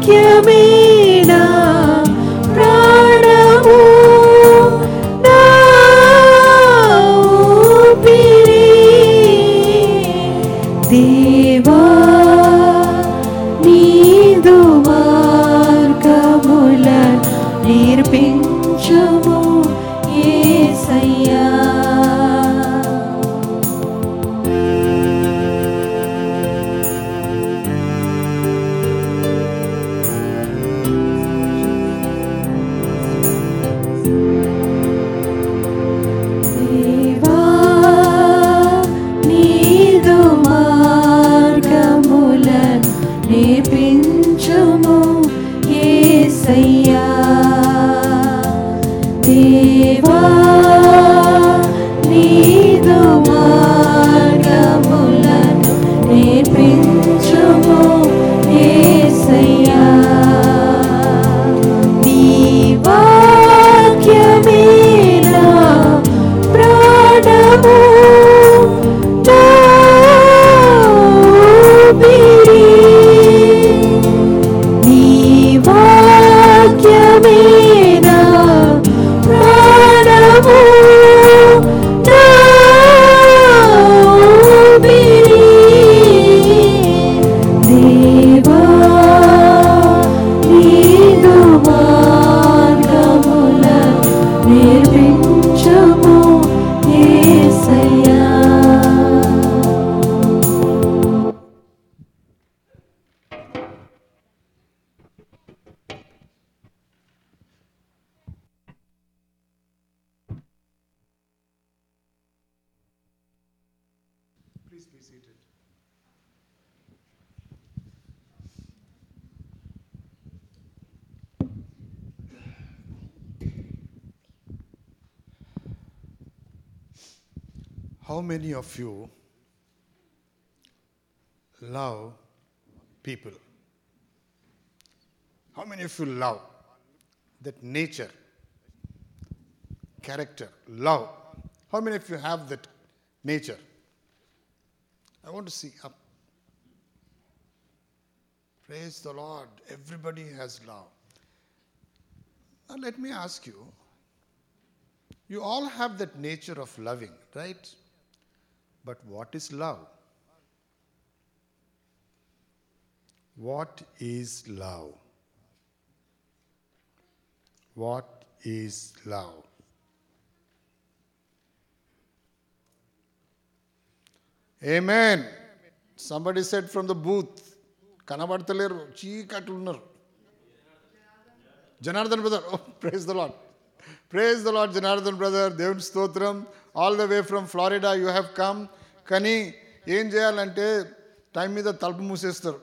నా ప్రాణము నా ఊపిరి దేవా నీదు మార్గముల నేర్పించుము యేసయ్యా. నేర్పించుము యేసయ్యా. దేవా నీదు మార్గములను నేర్పించుము యేసయ్యా. నీ వాక్యమే నా ప్రాణము నా ఊపిరి వాక్యమే నా ప్రాణము నా ఊపిరి దేవా నీదు మార్గముల నేర్పించుము యేసయ్యా. Please be seated. How many of you love people? How many of you love that nature, character, love? How many of you have that nature? I want to see up. Praise the Lord. Everybody has love. Now let me ask you, you all have that nature of loving, right? But what is love? What is love? What is love? Amen. Somebody said from the booth, కనబడతలేరు చీకట్లు ఉన్నారు. Janardhan brother, oh, praise the Lord. Praise the Lord, Janardhan brother. దేవుని స్తోత్రం. All the way from Florida you have come. కానీ ఏం చేయాలంటే time మీద తలుపు మూసేస్తారు.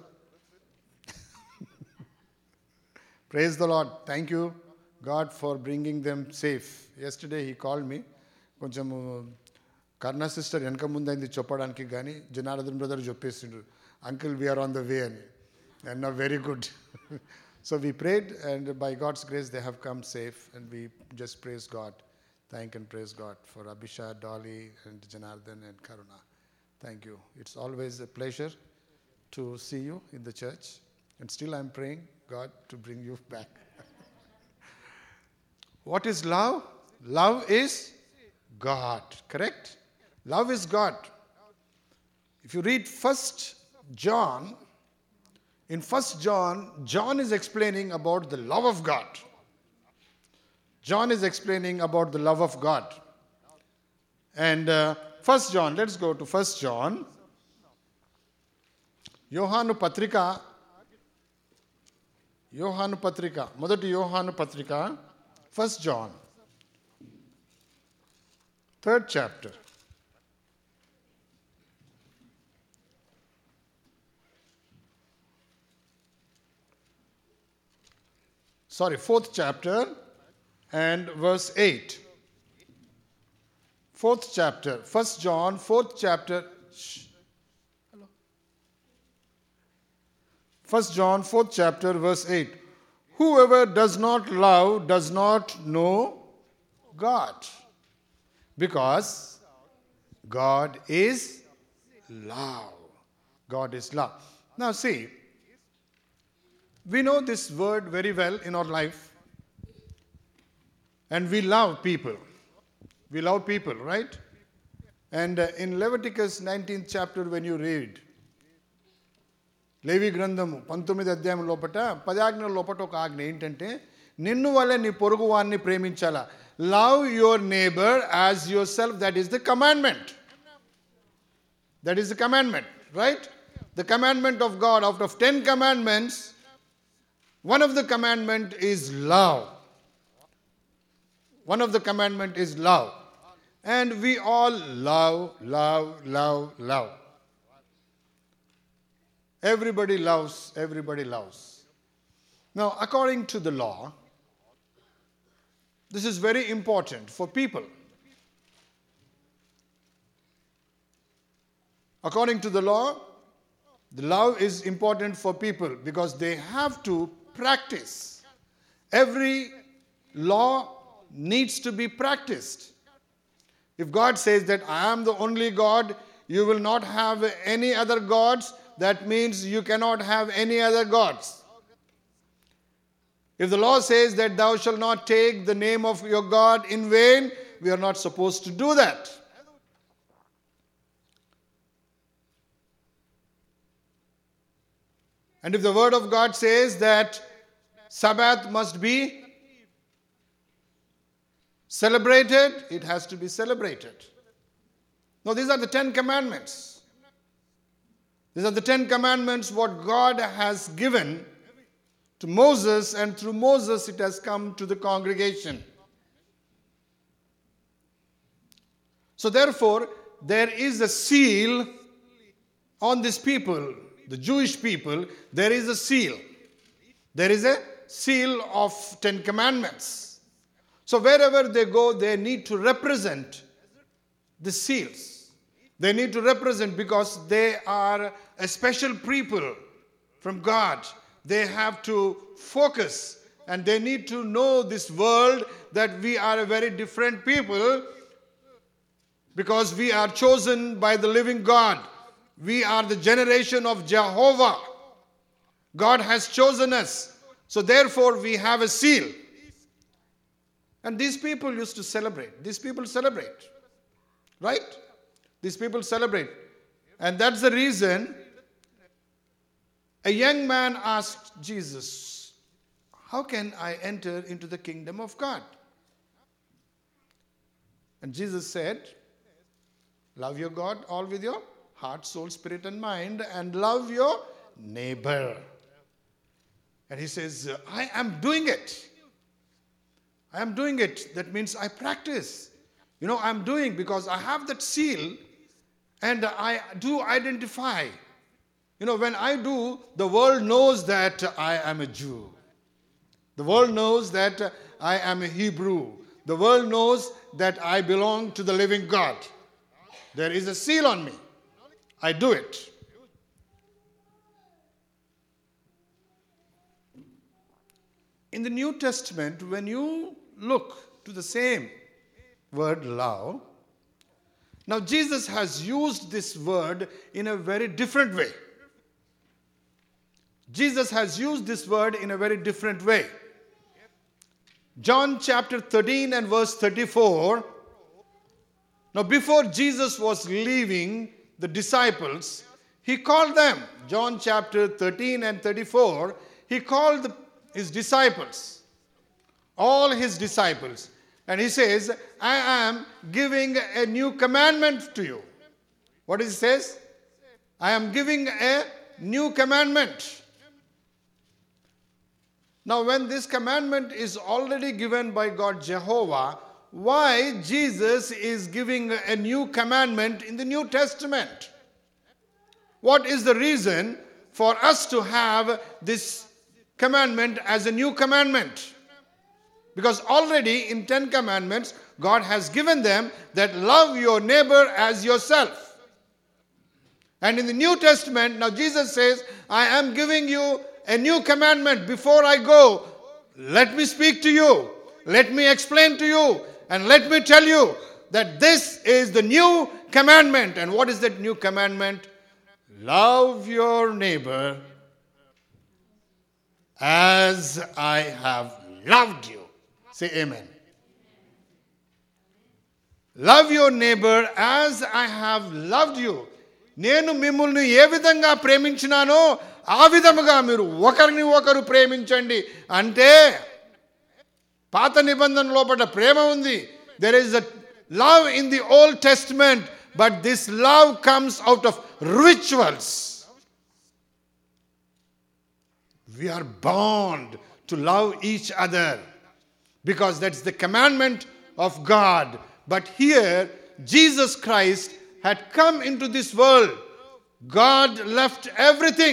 Praise the Lord. Thank you God for bringing them safe. Yesterday he called me. కొంచెం కర్ణ sister వెనక ముందైంది చెప్పడానికి, కానీ జనార్దన్ బ్రదర్ చెప్పేసిండ్రు, uncle we are on the way అని. అండ్ నా very good. So we prayed, and by God's grace they have come safe, and we just praise God. Thank and praise God for Abhisha, Dolly, and Janardhan and Karuna. Thank you. It's always a pleasure to see you in the church, and still I'm praying God to bring you back. What is love? Love is God, correct? Love is God. If you read 1 John, in 1 John, John is explaining about the love of God. John is explaining about the love of God. And 1 John, let's go to 1 John. యోహాను పత్రిక, మొదటి యోహాను పత్రిక, 1 John, 3rd chapter. Sorry, 4th chapter and verse 8. 4th chapter, 1 John, 4th chapter. Hello. 1 John, 4th chapter, verse 8. Whoever does not love does not know God, because God is love. God is love. Now see, We know this word very well in our life. And we love people. We love people, right? And in Leviticus 19th chapter, when you read, లేవి గ్రంథము 19 అధ్యాయం లోపట 10 ఆజ్ఞల లోపట ఒక ఆజ్ఞ ఏంటంటే నిన్ను వలె నీ పొరుగు వారిని ప్రేమించాలా. Love your neighbour as yourself. That is the commandment. That is the commandment, right? The commandment of God. Out of 10 commandments, one of the commandment is love. One of the commandment is love. And we all love. Everybody loves. Now, according to the law, this is very important for people. According to the law, the love is important for people because they have to practice. Every law needs to be practiced. If God says that I am the only God, you will not have any other gods, that means you cannot have any other gods. If the law says that thou shalt not take the name of your God in vain, we are not supposed to do that. And if the word of God says that Sabbath must be celebrated, it has to be celebrated. Now, these are the 10 commandments. These are the 10 commandments what God has given to Moses, and through Moses it has come to the congregation. So therefore, there is a seal on these people, the Jewish people. There is a seal. There is a seal of 10 commandments. So wherever they go, they need to represent the seals. They need to represent because they are a special people from God. They have to focus and they need to know this world that we are a very different people because we are chosen by the living God. We are the generation of Jehovah. God has chosen us. So therefore we have a seal. And these people used to celebrate. These people celebrate. Right? These people celebrate. And that's the reason a young man asked Jesus, how can I enter into the kingdom of God? And Jesus said, love your God all with your heart, soul, spirit, and mind, and love your neighbor. And he says, I am doing it. I am doing it. That means I practice. I'm doing because I have that seal and I do identify. When I do, the world knows that I am a Jew. The world knows that I am a Hebrew. The world knows that I belong to the living God. There is a seal on me. I do it. In the New Testament, when you look to the same word love, now Jesus has used this word in a very different way. Jesus has used this word in a very different way. John chapter 13 and verse 34. Now before Jesus was leaving the disciples, he called them. John chapter 13 and 34, he called his disciples, all his disciples. And he says, I am giving a new commandment to you. What does he says? I am giving a new commandment. Now when this commandment is already given by God Jehovah, why Jesus is giving a new commandment in the New Testament? What is the reason for us to have this commandment as a new commandment? Because already in 10 commandments, God has given them that love your neighbor as yourself. And in the New Testament, now Jesus says, I am giving you a new commandment. Before I go, let me speak to you. Let me explain to you. And let me tell you that this is the new commandment. And what is that new commandment? Love your neighbor as I have loved you. Say amen. Love your neighbor as I have loved you. నేను మిమ్మల్ని ఏ విధంగా ప్రేమించినానో ఆ విధముగా మీరు ఒకరిని ఒకరు ప్రేమించండి. అంటే పాత నిబంధన లోపల ప్రేమ ఉంది. There is a love in the Old Testament, but this love comes out of rituals. We are bound to love each other because that's the commandment of God. But here, Jesus Christ had come into this world. God left everything.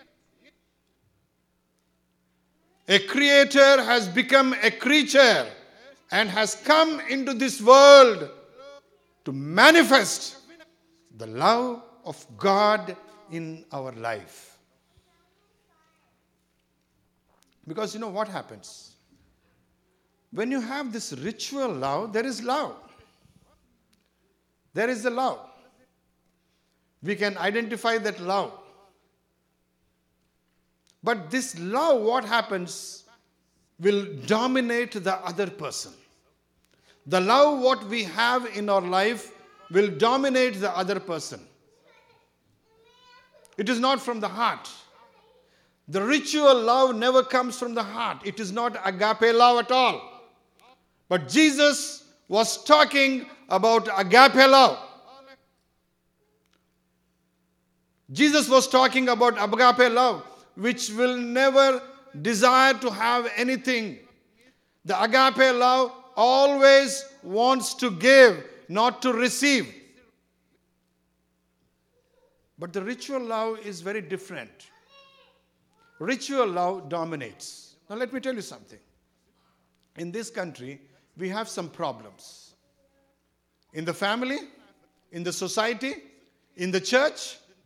A creator has become a creature and has come into this world to manifest the love of God in our life. Because you know what happens? When you have this ritual love, there is love. There is the love. We can identify that love. But this love, what happens, will dominate the other person. The love what we have in our life will dominate the other person. It is not from the heart. The ritual love never comes from the heart. It is not agape love at all. But Jesus was talking about agape love. Jesus was talking about agape love, which will never desire to have anything. The agape love always wants to give, not to receive. But the ritual love is very different. Ritual love dominates. Now let me tell you something. In this country, we have some problems. In the family, in the society, in the church,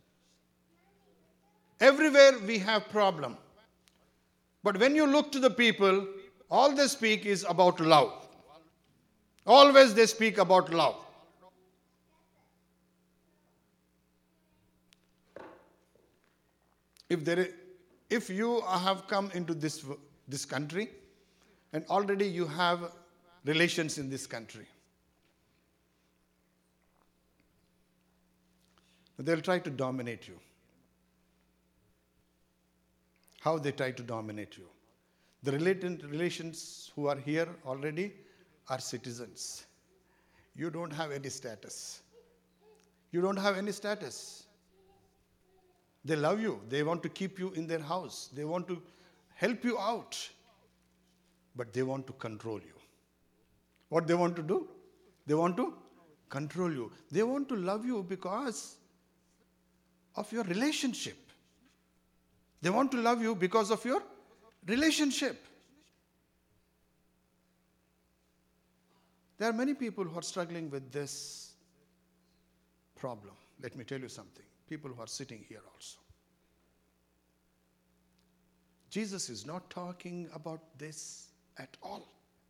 everywhere we have problem. But when you look to the people, all they speak is about love. Always they speak about love. If you have come into this country and already you have relations in this country, they'll try to dominate you. How they try to dominate you. The relations who are here already are citizens. You don't have any status. You don't have any status. They love you. They want to keep you in their house. They want to help you out. But they want to control you. What they want to do? They want to control you. They want to love you because of your relationship. They want to love you because of your relationship. There are many people who are struggling with this problem. Let me tell you something. People who are sitting here also. Jesus is not talking about this at all.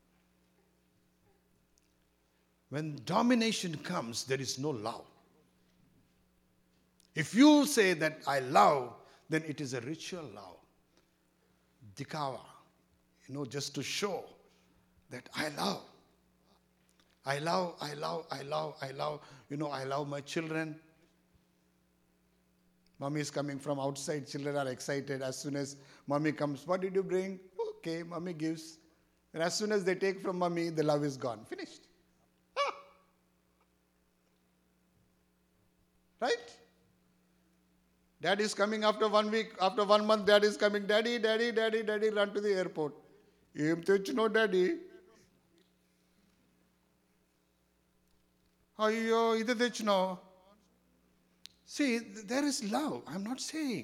When domination comes, there is no love. If you say that I love, then it is a ritual love. Dikava. Just to show that I love. I love. I love my children. Mommy is coming from outside. Children are excited. As soon as mommy comes, what did you bring? Okay, mommy gives. And as soon as they take from mommy, the love is gone. Finished. Right? Dad is coming after 1 week, after 1 month, dad is coming. Daddy, run to the airport. Em techno daddy. Ayyo, ida techno. See, there is love. I'm not saying.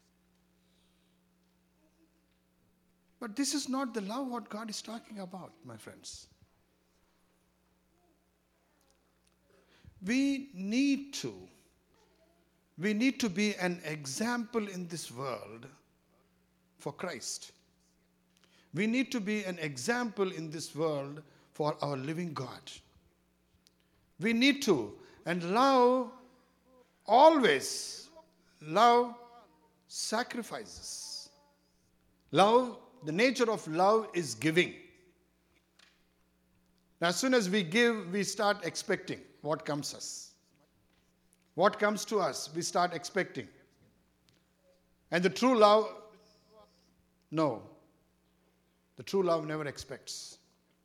But this is not the love what God is talking about, my friends. We need to be an example in this world for Christ. We need to be an example in this world for our living God. We need to. And love always, love sacrifices. Love, the nature of love is giving. As soon as we give, we start expecting what comes us. What comes to us, we start expecting. And the true love, no. The true love never expects.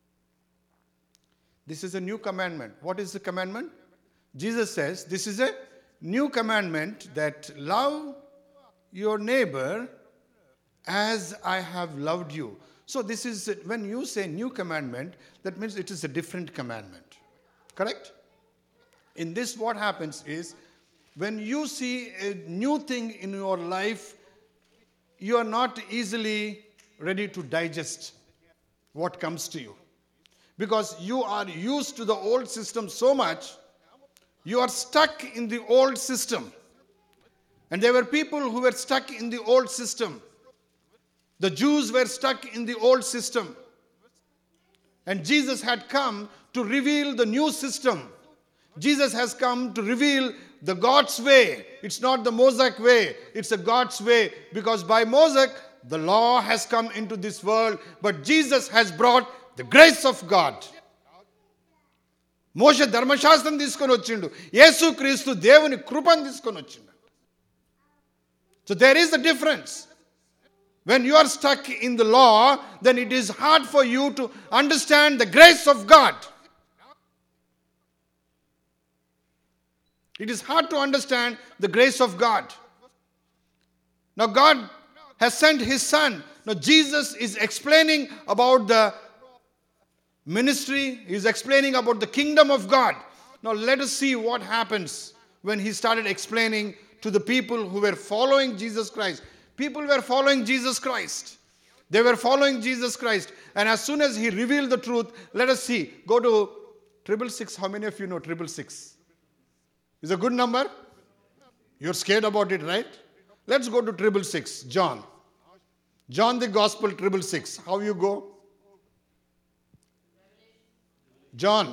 This is a new commandment. What is the commandment? Jesus says, this is a new commandment, that love your neighbor as I have loved you. So this is, when you say new commandment, that means it is a different commandment. Correct? In this, what happens is, when you see a new thing in your life, you are not easily ready to digest what comes to you. Because you are used to the old system so much, you are stuck in the old system. And there were people who were stuck in the old system. The Jews were stuck in the old system. And Jesus had come to reveal the new system. Jesus has come to reveal the God's way. It's not the Mosaic way. It's a God's way. Because by Mosaic, the law has come into this world. But Jesus has brought the grace of God. మోషే ధర్మశాస్త్రం తీసుకొని వచ్చిండు. యేసుక్రీస్తు దేవుని కృపను తీసుకొని వచ్చిండు. So there is a difference. When you are stuck in the law, then it is hard for you to understand the grace of God. It is hard to understand the grace of God. Now God has sent His Son. Now Jesus is explaining about the ministry. He is explaining about the kingdom of God. Now let us see what happens when He started explaining to the people who were following Jesus Christ. People were following Jesus Christ. They were following Jesus Christ. And as soon as He revealed the truth, let us see. Go to 666. How many of you know 666? Is a good number? You're scared about it, right? Let's go to 666. John. John the Gospel 666. How you go? John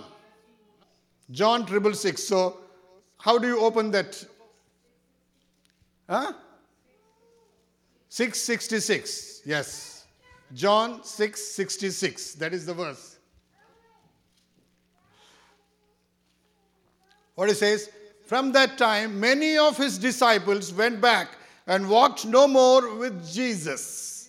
666. So, how do you open that? 666. Yes. John 6:66. That is the verse. What it says? From that time, many of His disciples went back and walked no more with Jesus.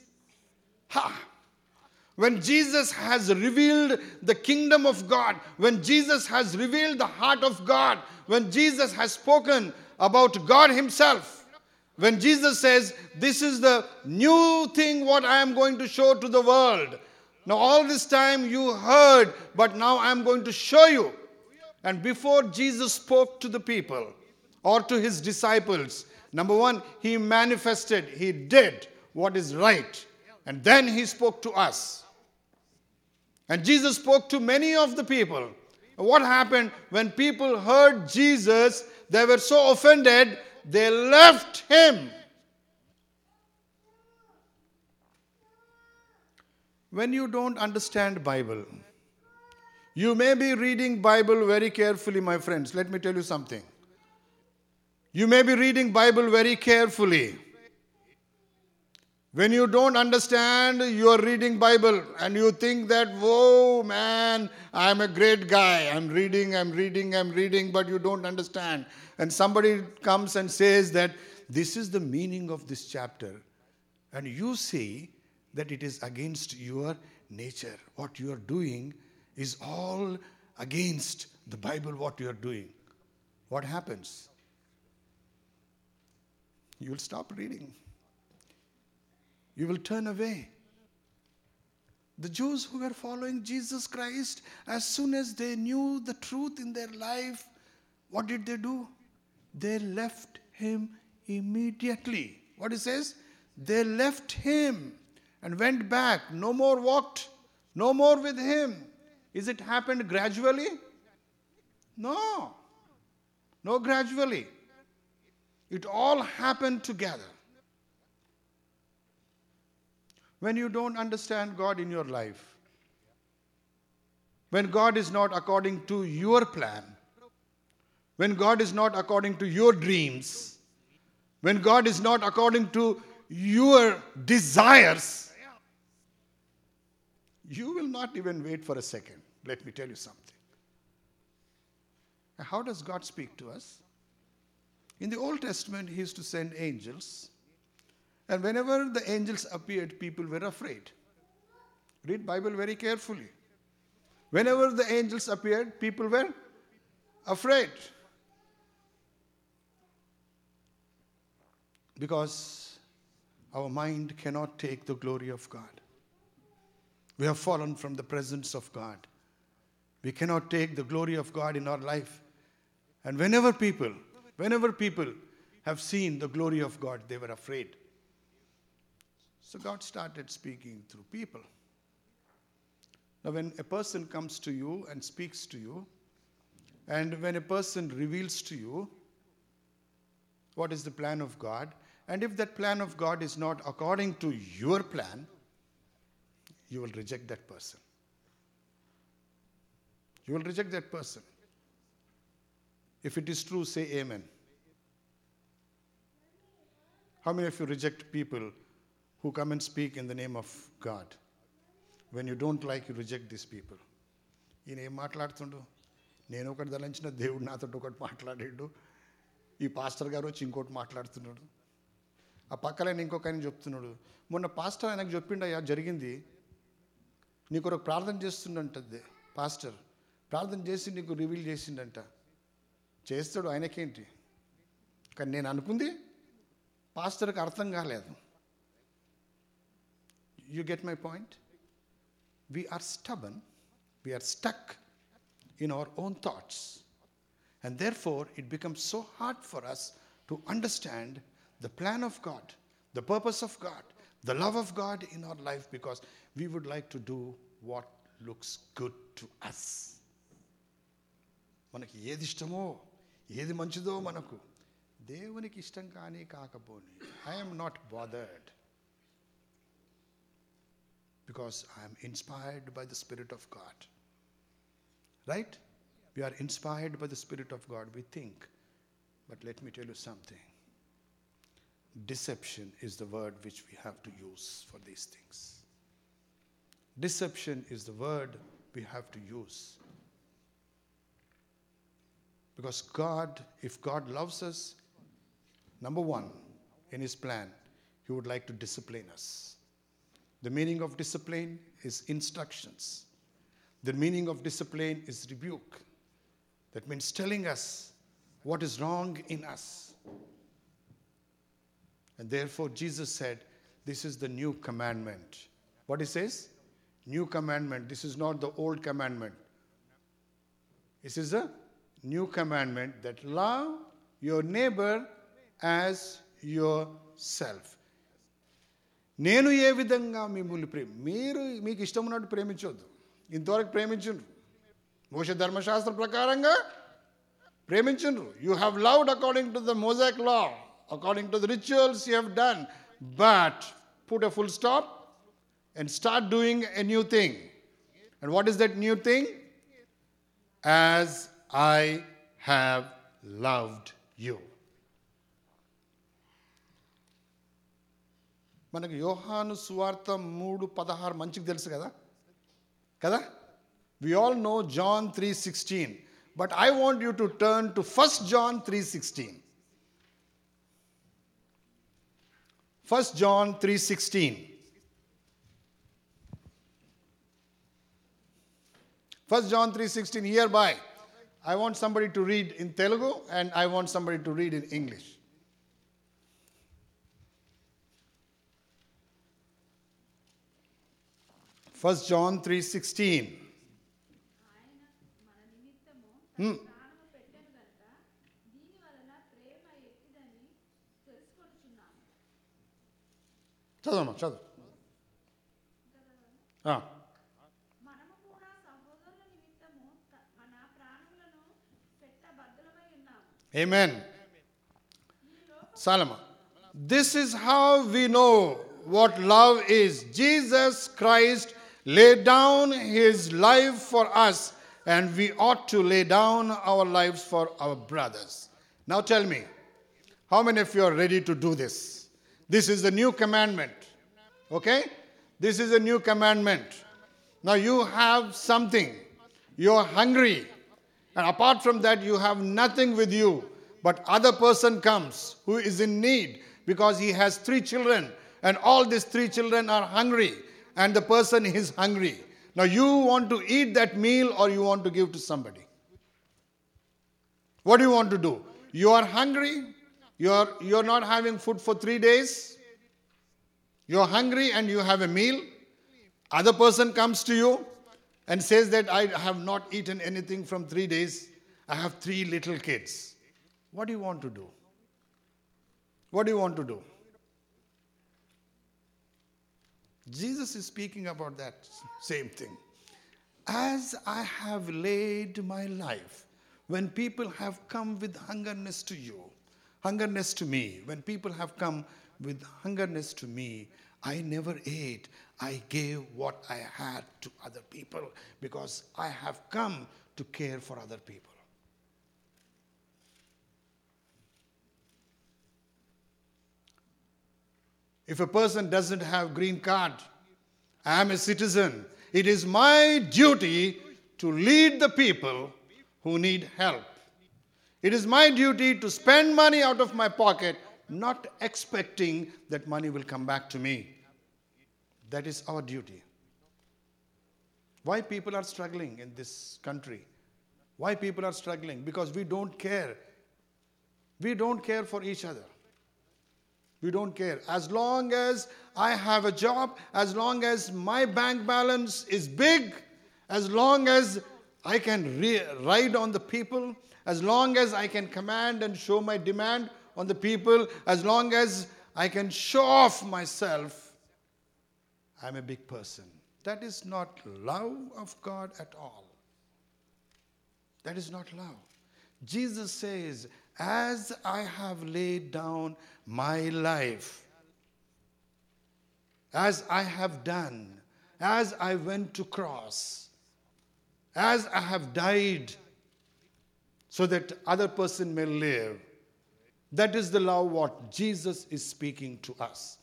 When Jesus has revealed the kingdom of God, when Jesus has revealed the heart of God, when Jesus has spoken about God Himself, when Jesus says, this is the new thing what I am going to show to the world. Now all this time you heard, but now I am going to show you. And before Jesus spoke to the people or to His disciples, number one, He manifested, He did what is right. And then He spoke to us. And Jesus spoke to many of the people. What happened when people heard Jesus? They were so offended, they left Him. When you don't understand Bible, you may be reading Bible very carefully, my friends. Let me tell you something. You may be reading Bible very carefully. When you don't understand, you are reading Bible and you think that, whoa, man, I'm a great guy. I'm reading, but you don't understand. And somebody comes and says that this is the meaning of this chapter. And you see that it is against your nature. What you are doing is all against the Bible, what you are doing. What happens? You will stop reading. You will turn away. The Jews who were following Jesus Christ, as soon as they knew the truth in their life, what did they do? They left Him immediately. What it says? They left Him and went back. No more walked. No more with Him. Is it happened gradually? No. No, gradually. It all happened together. When you don't understand God in your life, when God is not according to your plan, when God is not according to your dreams, when God is not according to your desires, you will not even wait for a second. Let me tell you something. How does God speak to us? In the Old Testament, He used to send angels. And whenever the angels appeared, people were afraid. Read Bible very carefully. Whenever the angels appeared, people were afraid. Because our mind cannot take the glory of God. We have fallen from the presence of God. We cannot take the glory of God in our life. And whenever people have seen the glory of God, they were afraid. So God started speaking through people. Now when a person comes to you and speaks to you, and when a person reveals to you what is the plan of God, and if that plan of God is not according to your plan, you will reject that person. You will reject that person. If it is true, say amen. How many of you reject people who come and speak in the name of God? When you don't like, you reject these people. ఈయన ఏం మాట్లాడుతుండు? నేను ఒకటి తలంచిన దేవుడు నాతో ఒకటి మాట్లాడాడు. ఈ పాస్టర్ గారు వచ్చి ఇంకోటి మాట్లాడుతున్నాడు. ఆ పక్కన ఇంకొక ఆయన చెప్తున్నాడు. మొన్న పాస్టర్ ఆయనకు చెప్పిండయ్యా జరిగింది. నీకు ఒక ప్రార్థన చేస్తుండంటది పాస్టర్. ప్రార్థన చేసి నీకు రివీల్ చేసిండంట. చేస్తాడు, ఆయనకేంటి? కానీ నేను అనుకుంది పాస్టర్కి అర్థం కాలేదు. You get my point? We are stubborn. We are stuck in our own thoughts. And therefore, it becomes so hard for us to understand the plan of God, the purpose of God, the love of God in our life, because we would like to do what looks good to us. మనకి ఏది ఇష్టమో, ఏది మంచిదో మనకు, దేవునికి ఇష్టం కానీ కాకపోని, I am not bothered. Because I am inspired by the Spirit of God. Right? We are inspired by the Spirit of God. We think. But let me tell you something. Deception is the word which we have to use for these things. Deception is the word we have to use. Because God, if God loves us, number one, in His plan, He would like to discipline us. The meaning of discipline is instructions. The meaning of discipline is rebuke. That means telling us what is wrong in us. And therefore Jesus said, this is the new commandment. What He says? New commandment. This is not the old commandment. This is a new commandment, that love your neighbor as yourself. నేను ఏ విధంగా మిమ్మల్ని మీరు మీకు ఇష్టం ఉన్నట్టు ప్రేమించవద్దు. ఇంతవరకు ప్రేమించుండ్రు, మోషే ధర్మశాస్త్ర ప్రకారంగా ప్రేమించుండ్రు. You have loved according to the Mosaic law, according to the rituals you have done, but put a full stop and start doing a new thing. And what is that new thing? As I have loved you. మనకు యోహాను సువార్త 3:16 మంచిగా తెలుసు కదా కదా we all know John 3:16, but I want you to turn to 1 John 3:16. 1 John 3:16. 1 John 3:16. Hereby I want somebody to read in Telugu and I want somebody to read in English. 1 John 3:16. చదవమ్మా చదువు. Amen. Salama. This is how we know what love is. Jesus Christ laid down His life for us, and we ought to lay down our lives for our brothers. Now tell me, how many of you are ready to do this? This is the new commandment. Okay? This is a new commandment. Now you have something. You are hungry. And apart from that, you have nothing with you. But other person comes who is in need because he has 3 children. And all these 3 children are hungry. And the person is hungry. Now you want to eat that meal or you want to give to somebody? What do you want to do? You are hungry. You're not having food for 3 days. You're hungry and you have a meal. Other person comes to you and says that I have not eaten anything from 3 days. I have 3 little kids. What do you want to do? What do you want to do? Jesus is speaking about that same thing. As I have laid my life, when people have come with hungerness to you, hungerness to me, when people have come with hungerness to me, I never ate. I gave what I had to other people because I have come to care for other people. If a person doesn't have green card, I am a citizen. It is my duty to lead the people who need help. It is my duty to spend money out of my pocket, not expecting that money will come back to me. That is our duty. Why people are struggling in this country? Why people are struggling? Because we don't care. We don't care for each other. We don't care. As long as I have a job, as long as my bank balance is big, as long as I can ride on the people, as long as I can command and show my demand on the people, as long as I can show off myself, I'm a big person. That is not love of God at all. That is not love. Jesus says, as I have laid down my life, as I have done, as I went to cross, as I have died so that other person may live, that is the love what Jesus is speaking to us.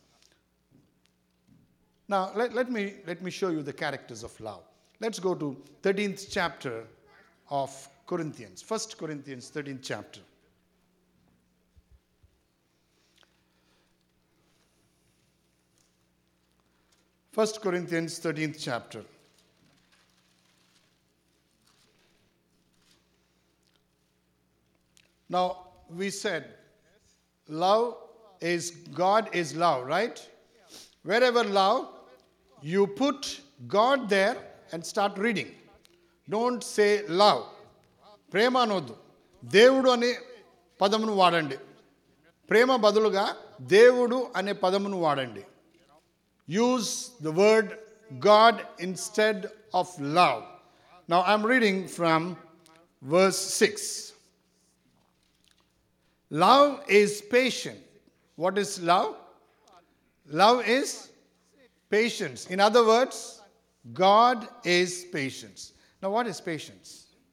Now, let me show you the characters of love. Let's go to 13th chapter of Corinthians. 1 Corinthians 13th chapter. First Corinthians 13th chapter. Now, we said love is, God is love, right? Wherever love, you put God there and start reading. Don't say love. ప్రేమ అనొద్దు. దేవుడు అనే పదమును వాడండి. ప్రేమ బదులుగా దేవుడు అనే పదమును వాడండి. Use the word God instead of love. Now I'm reading from verse 6. Love is patient. What is love? Love is patience. In other words, God is patience. Now what is patience?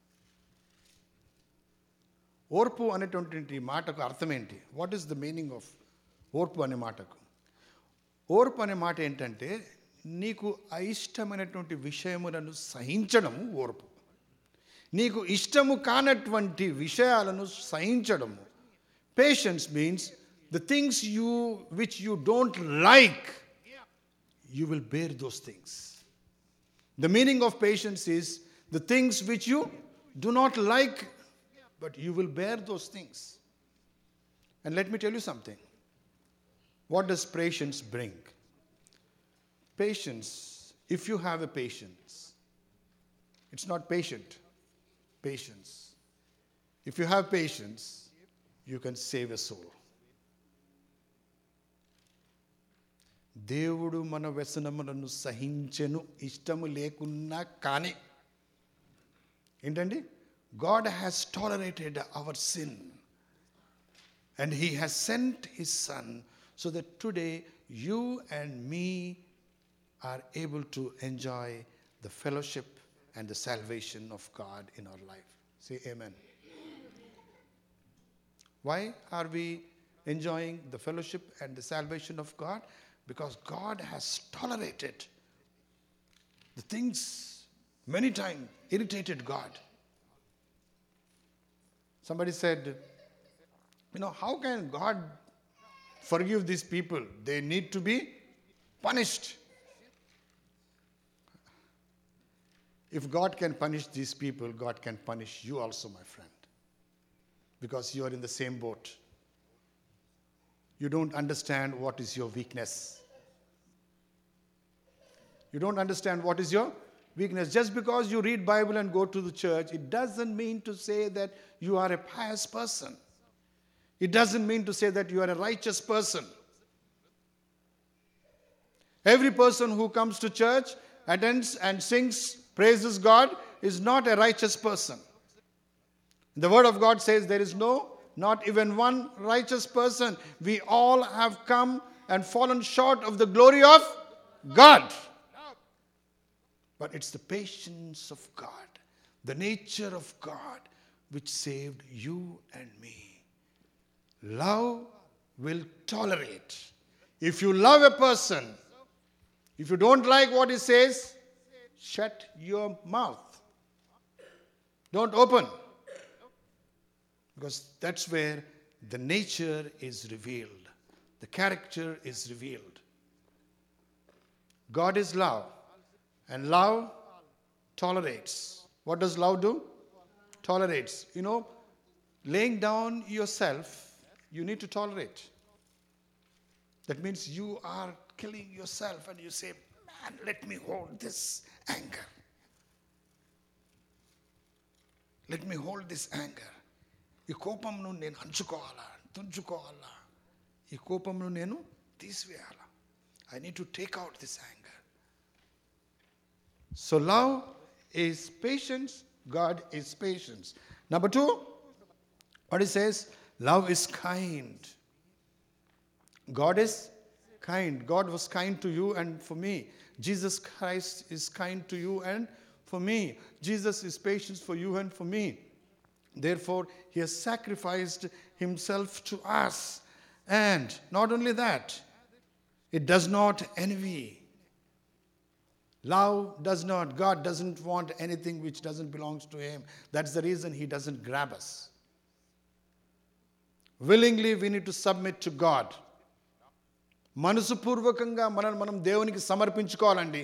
ఓర్పు అనేటువంటి మాటకు అర్థం ఏంటి? What is the meaning of ఓర్పు అనే మాటకు? ఓర్పు అనే మాట ఏంటంటే నీకు అయిష్టమైనటువంటి విషయములను సహించడము ఓర్పు. నీకు ఇష్టము కానటువంటి విషయాలను సహించడము. Patience means the things which you don't like, you will bear those things. The meaning of patience is the things which you do not like, but you will bear those things. And let me tell you something. What does patience bring? Patience, if you have a patience, it's not patient, patience. If you have patience, you can save a soul. దేవుడు మన వ్యసనములను సహించెను ఇష్టము లేకున్నా కానీ ఏంటండి? God has tolerated our sin and He has sent His Son so that today you and me are able to enjoy the fellowship and the salvation of God in our life. Say amen. Why are we enjoying the fellowship and the salvation of God? Because God has tolerated The things many times irritated God. Somebody said, how can God forgive these people? They need to be punished. If God can punish these people, God can punish you also, my friend. Because you are in the same boat. You don't understand what is your weakness. You don't understand what is your weakness. Just because you read Bible and go to the church, it doesn't mean to say that you are a pious person. It doesn't mean to say that you are a righteous person. Every person who comes to church, attends and sings, praises God, is not a righteous person. The word of God says there is not even one righteous person. We all have come and fallen short of the glory of God. But it's the patience of God, the nature of God, which saved you and me. Love will tolerate. If you love a person, if you don't like what he says, shut your mouth. Don't open. Because that's where the nature is revealed. The character is revealed. God is love. And love tolerates. What does love do? Tolerates. Laying down yourself, you need to tolerate. That means you are killing yourself and you say, man, let me hold this anger. Let me hold this anger. ఈ కోపంను నేను అంచుకోవాలా, తుంచుకోవాలా. ఈ కోపంను నేను తీసివేయాలా. I need to take out this anger. So love is patience. God is patience. Number 2, what he says, love is kind. God is kind. God was kind to you and for me. Jesus Christ is kind to you and for me. Jesus is patient for you and for me. Therefore, he has sacrificed himself to us. And not only that, it does not envy. Love does not. God doesn't want anything which doesn't belong to him. That's the reason he doesn't grab us. Willingly, we need to submit to God. మనసుపూర్వకంగా మనం దేవునికి సమర్పించుకోవాలండి.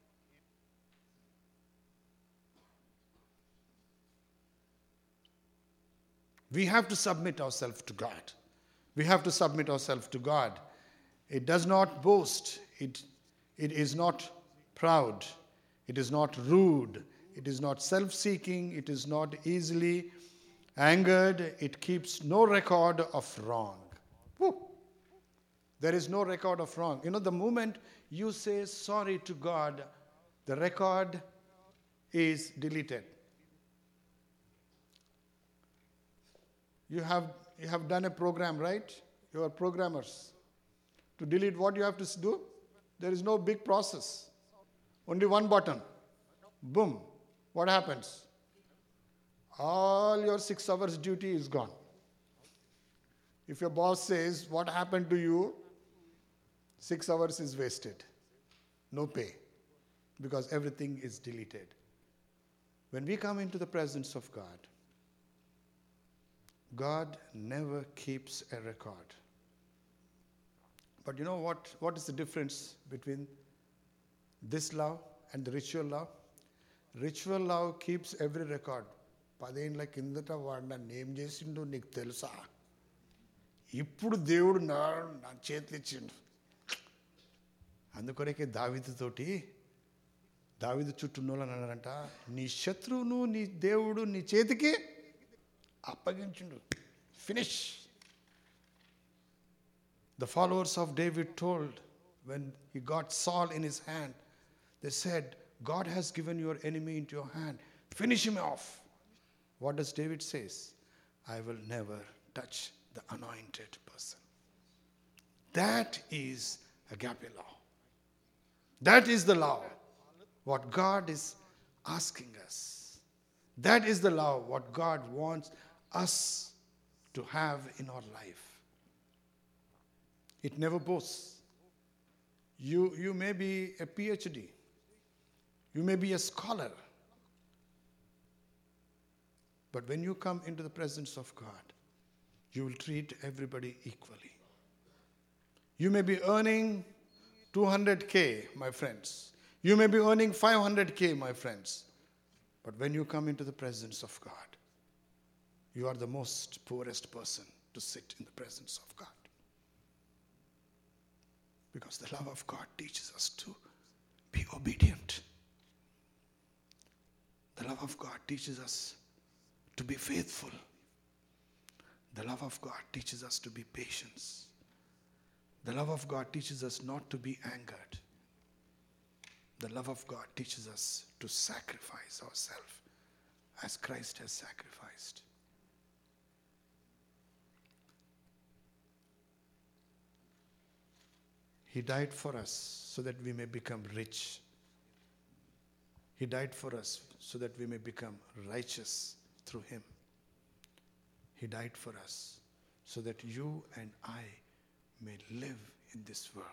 We have to submit ourselves to God. We have to submit ourselves to God. It does not boast. It is not proud. It is not rude. It is not self-seeking. It is not easily angered. It keeps no record of wrong. Woo. There is no record of wrong. The moment you say sorry to God, the record is deleted. You have done a program, right? You are programmers. To delete what you have to do, there is no big process. Only one button. Boom. What happens? All your 6 hours duty is gone. If your boss says, what happened to you? 6 hours is wasted. No pay. Because everything is deleted. When we come into the presence of God, God never keeps a record. But you know what is the difference between this love and the ritual love? Ritual love keeps every record. 10 ఏళ్ల కిందట వాడు నన్ను ఏం చేసిండో నీకు తెలుసా? ఇప్పుడు దేవుడు నా చేతులు ఇచ్చిండు. అందుకొరకే దావీదు చుట్టూ ఉన్నోళ్ళని అన్నారంట, నీ శత్రువును నీ దేవుడు నీ చేతికి అప్పగించుండు. Finish. The followers of David told when he got Saul in his hand, they said, God has given your enemy into your hand. Finish him off. What does David say? I will never touch the anointed person. That is agape law. That is the law. What God is asking us. That is the law, what God wants us to have in our life. It never boasts. You may be a PhD. You may be a scholar. But when you come into the presence of God, you will treat everybody equally. You may be earning 200K, my friends. You may be earning 500K, my friends. But when you come into the presence of God, you are the most poorest person to sit in the presence of God. Because the love of God teaches us to be obedient. The love of God teaches us to be faithful. The love of God teaches us to be patient. The love of God teaches us not to be angered. The love of God teaches us to sacrifice ourselves as Christ has sacrificed. He died for us so that we may become rich. He died for us so that we may become righteous through him. He died for us so that you and I may live in this world.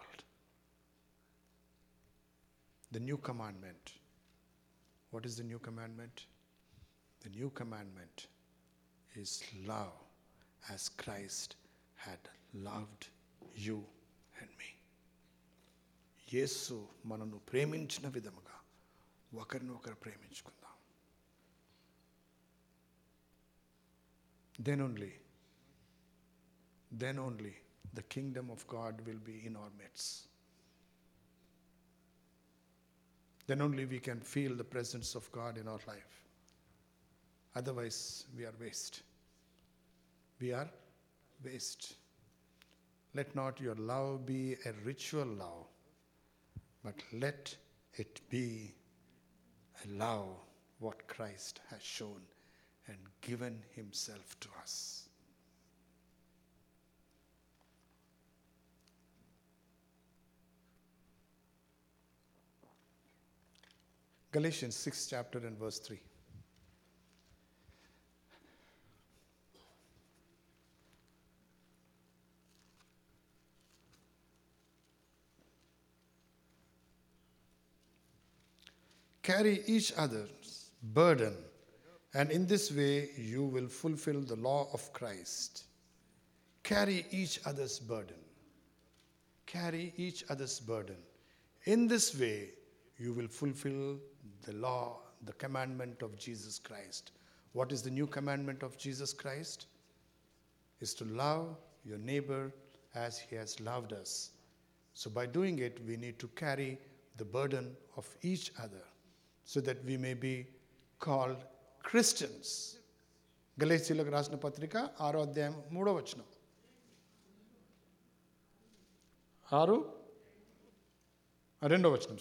The new commandment. What is the new commandment? The new commandment is love as Christ had loved you and me. యేసు మనను ప్రేమించిన విధముగా ఒకరినొకరు ప్రేమించుకుందాం. Then only the kingdom of God will be in our midst. Then only we can feel the presence of God in our life. Otherwise, we are waste. We are waste. Let not your love be a ritual love, but let it be a love what Christ has shown and given himself to us. Galatians 6 chapter and verse 3. Carry each other's burden, and in this way you will fulfill the law of Christ. Carry each other's burden. Carry each other's burden. In this way you will fulfill the law, the commandment of Jesus Christ. What is the new commandment of Jesus Christ? Is to love your neighbor as he has loved us. So by doing it, we need to carry the burden of each other, so that we may be called Christians. గలేసీయులకు రాసిన పత్రిక 6వ అధ్యాయం 3వ వచనం. 2వ వచనం,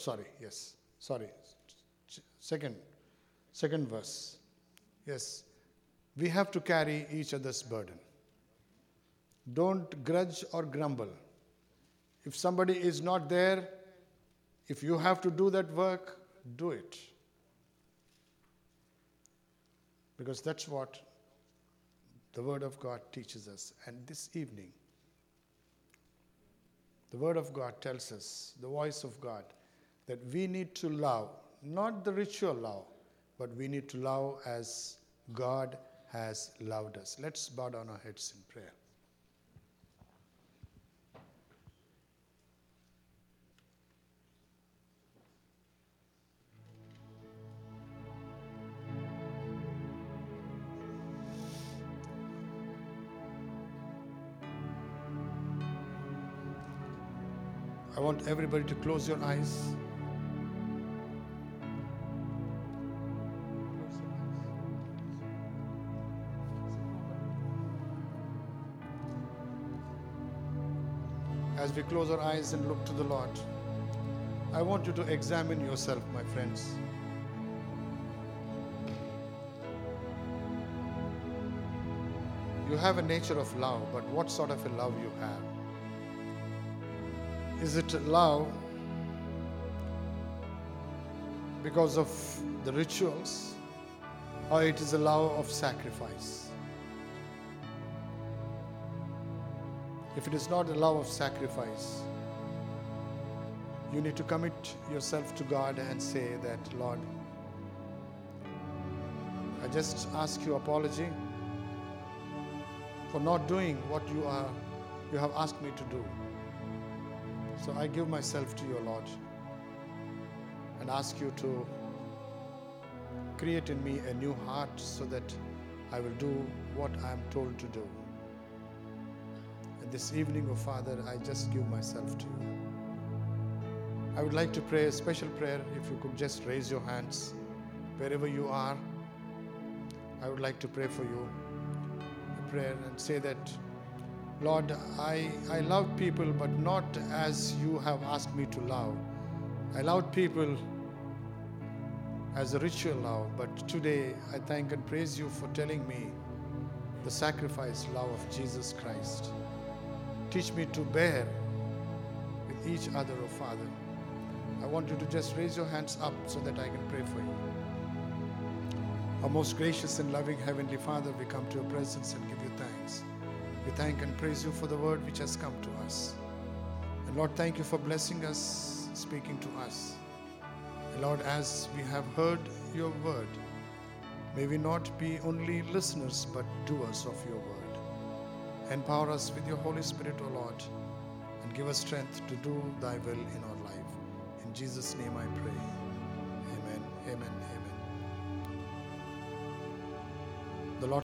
second verse. Yes, we have to carry each other's burden. Don't grudge or grumble. If somebody is not there, if you have to do that work, do it. Because that's what the Word of God teaches us. And this evening, the Word of God tells us, the voice of God, that we need to love, not the ritual love, but we need to love as God has loved us. Let's bow down our heads in prayer. I want everybody to close your eyes. As we close our eyes and look to the Lord, I want you to examine yourself, my friends. You have a nature of love, but what sort of a love you have? Is it love because of the rituals, or it is a love of sacrifice? If it is not a love of sacrifice, You need to commit yourself to God and say that, Lord, I just ask you apology for not doing what you have asked me to do. So I give myself to you, Lord, and ask you to create in me a new heart so that I will do what I am told to do. And this evening, oh Father, I just give myself to you. I would like to pray a special prayer. If you could just raise your hands wherever you are. I would like to pray for you a prayer and say that, Lord, I love people, but not as you have asked me to love. I love people as a ritual love, but today I thank and praise you for telling me the sacrifice love of Jesus Christ. Teach me to bear with each other, oh Father. I want you to just raise your hands up so that I can pray for you. Our most gracious and loving Heavenly Father, we come to your presence and give you thanks. We thank and praise you for the word which has come to us. And Lord, thank you for blessing us, speaking to us. And Lord, as we have heard your word, may we not be only listeners but doers of your word. Empower us with your Holy Spirit, O Lord, and give us strength to do thy will in our life. In Jesus' name I pray. Amen, amen, amen.